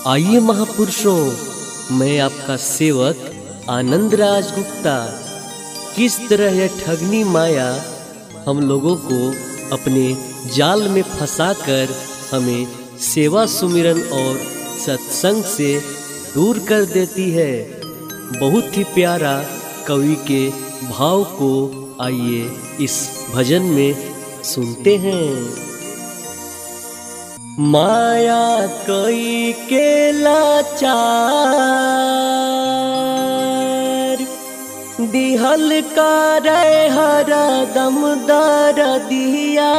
आइए महापुरुषों, मैं आपका सेवक आनंद राज गुप्ता किस तरह यह ठगनी माया हम लोगों को अपने जाल में फंसाकर हमें सेवा सुमिरन और सत्संग से दूर कर देती है। बहुत ही प्यारा कवि के भाव को आइए इस भजन में सुनते हैं। माया कोई के लाचार दिहल का रे हर दम दर दिया।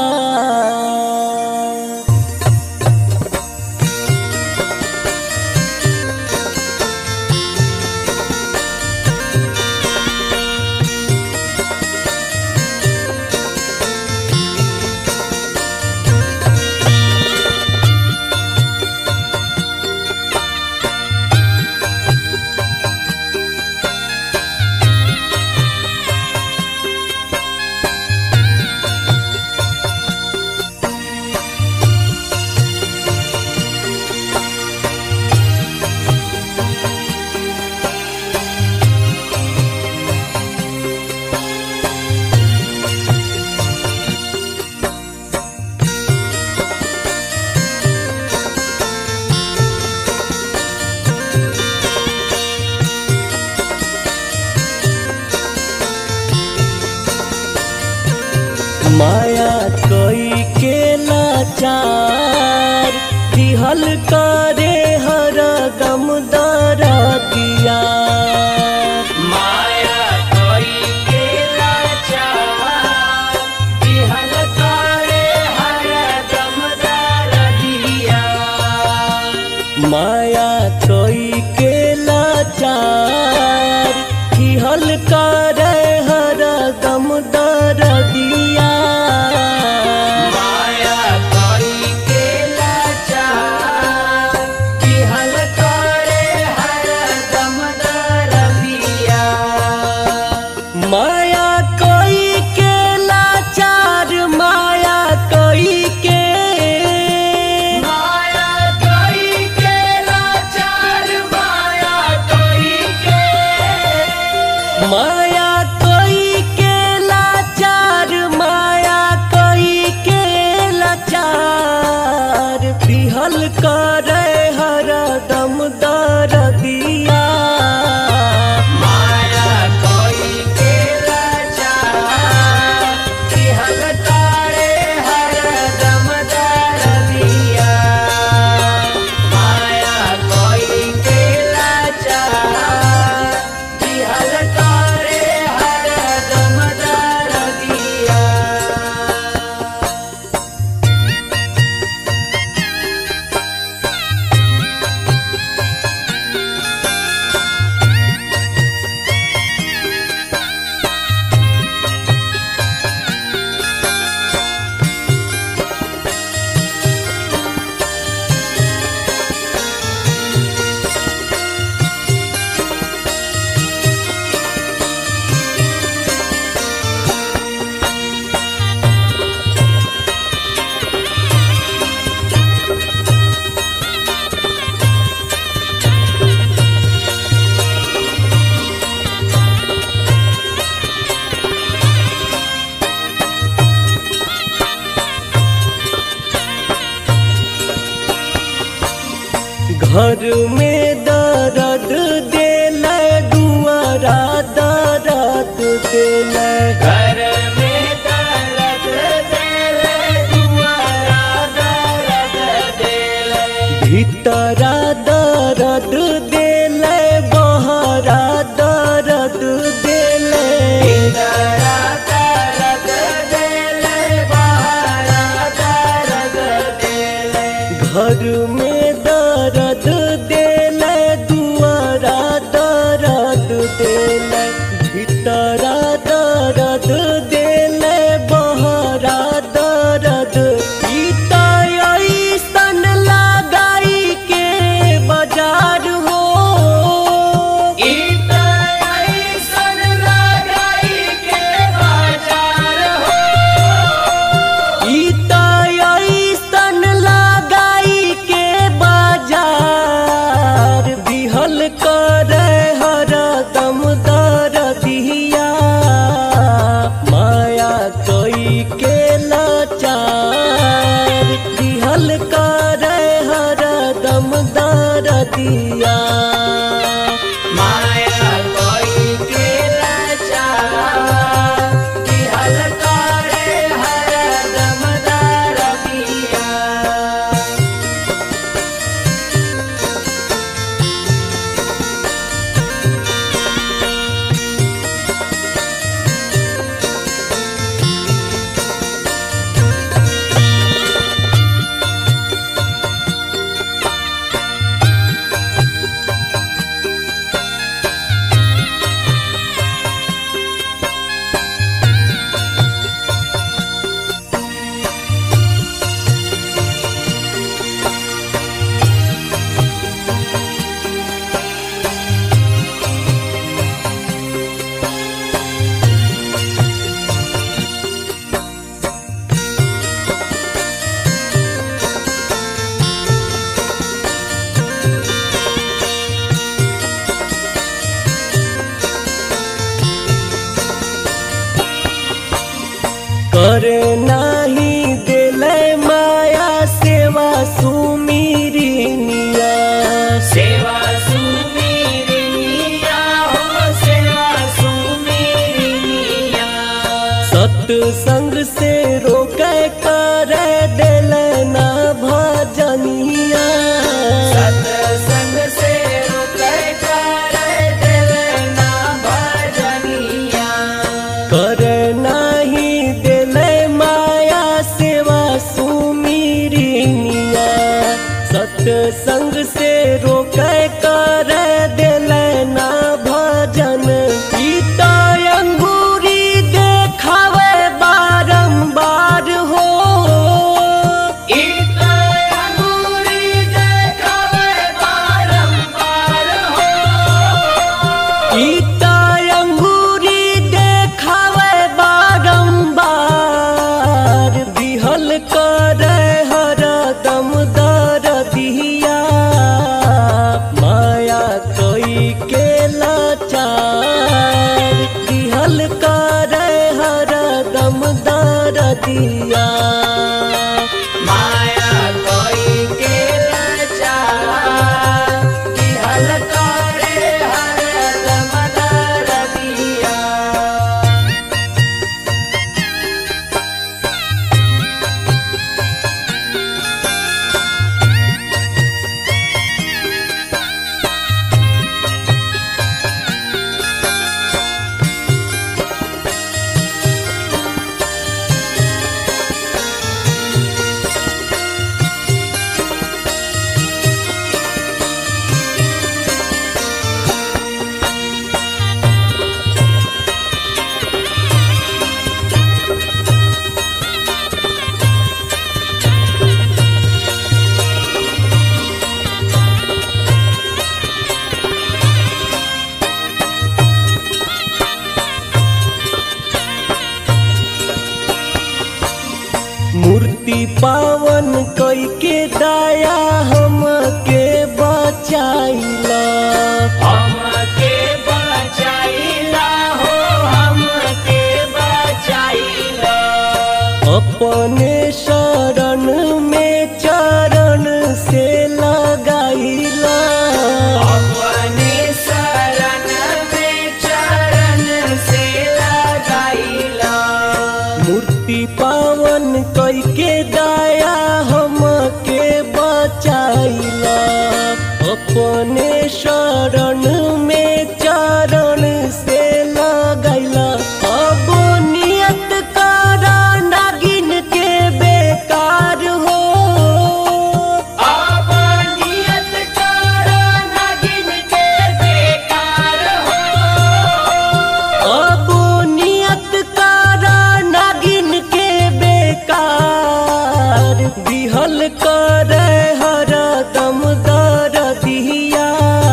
माया कोई के लाचार दिहल करे हर दम दर दिया। माया कोई के लाचार दिहल करे हर दम दर दिया। माया कोई के लाचार दिहल करे हर दम दर दिया। माया कोई के लाचार माया कोई के लाचार माया कोई के माया कोई के लाचार माया कोई के लाचार दिहल करे हर दम दर दिया। घर में दर्द देले दुआरा दर्द देले। घर में दर्द देले दुआरा दर्द देले। भीतरा दर्द देले बहरा दर्द देले। भीतरा दर्द देले बहरा दर्द देले। घर में दर्द देले दुआरा दर्द देले। भीतरा दर्द देले बहरा दर्द। गीता ऐसन लगाई के बाजार हो। गीता ऐसन लगाई के बाजार हो। गीता ऐसन लगाई के बाजार। दरदिया। माया कोई के लाचार दिहल करे हरदम दरदिया। करे नाही देले माया सेवा सुमिरिनिया। सेवा सुमिरिनिया हो सेवा सुमिरिनिया। सत्संग से रोके करे देले ना भजनिया। सत्संग से रुके करे देले ना भजनिया। करे नाही देले माया सेवा सुमिरिनिया। सत्संग से रोके करे देले ना भजन। गीता अंगूरी देखावे बारंबार हो। गीता अंगूरी देखावे बारंबार हो। गीता अंगूरी देखावे बारंबार। दिहल करे हरदम दरदिया। माया कोई के लाचार दिहल करे हरदम दरदिया। माया कोई के लाचार दिहल करे हरदम दरदिया। मूर्ति पावन कई के दया हमके बचाइला। हमके बचाइला हो हमके बचाइला। अपने शरण में चरण से लगाइला। अपने शरण में चरण से लगाइला। मूर्ति पावन कई के दया हमके बचाइला। अपने शरण में चरण से लगाइला। अब नियत करा नागिन के बेकार हो। अब नियत करा नागिन के बेकार हो। अब नियत करा नागिन के बेकार। दिहल करे हरदम दरदिया।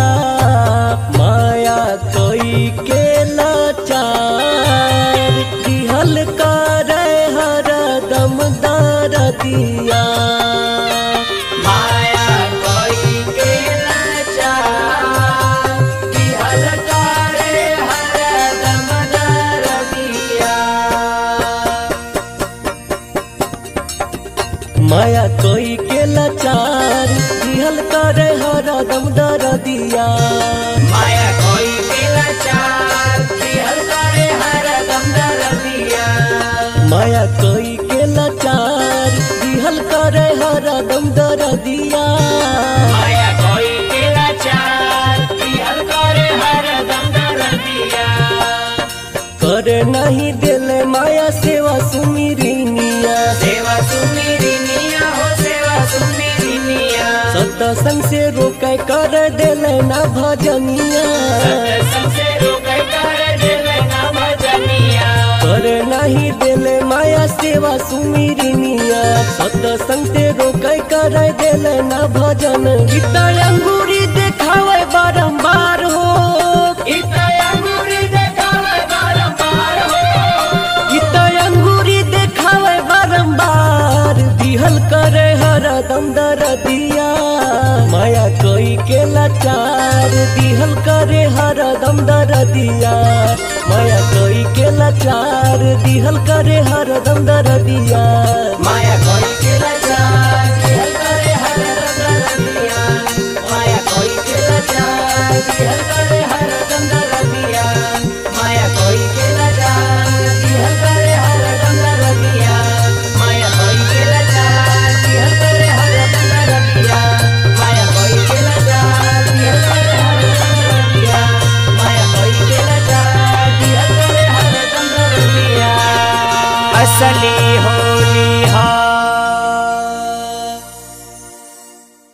माया कोई के लाचार दिहल करे हरदम दरदिया। माया कोई के लाचार दिहल करे हरदम दरदिया। माया कोई के लाचार दिहल करे हरदम दरदिया। माया कोई के लाचार दिहल करे हरदम दरदिया। माया कोई के लाचार दिहल करे हरदम दरदिया। माया कोई के लाचार दिहल करे हरदम दरदिया। करे नहीं दिले माया सेवा सुमिरिनिया। सेवा सुमिरिनिया हो सेवा सुमिरिनिया। सत्संग से रोके कर दिले ना भजनिया। सत्संग से रोके कर दिले ना भजनिया। करे नहीं दिले माया सेवा सुमिरिनिया। सत्संग से रोके कर दिले ना भजन। गीता अंगूरी देखावे बारंबार हो। गीता अंगूरी देखावे बारंबार हो। गीता अंगूरी देखावे बारंबार दिहल करे हरदम दरदिया। माया कोई के लाचार दिहल करे हरदम दरदिया। माया कोई के लाचार दिहल करे हरदम दरदिया। माया कोई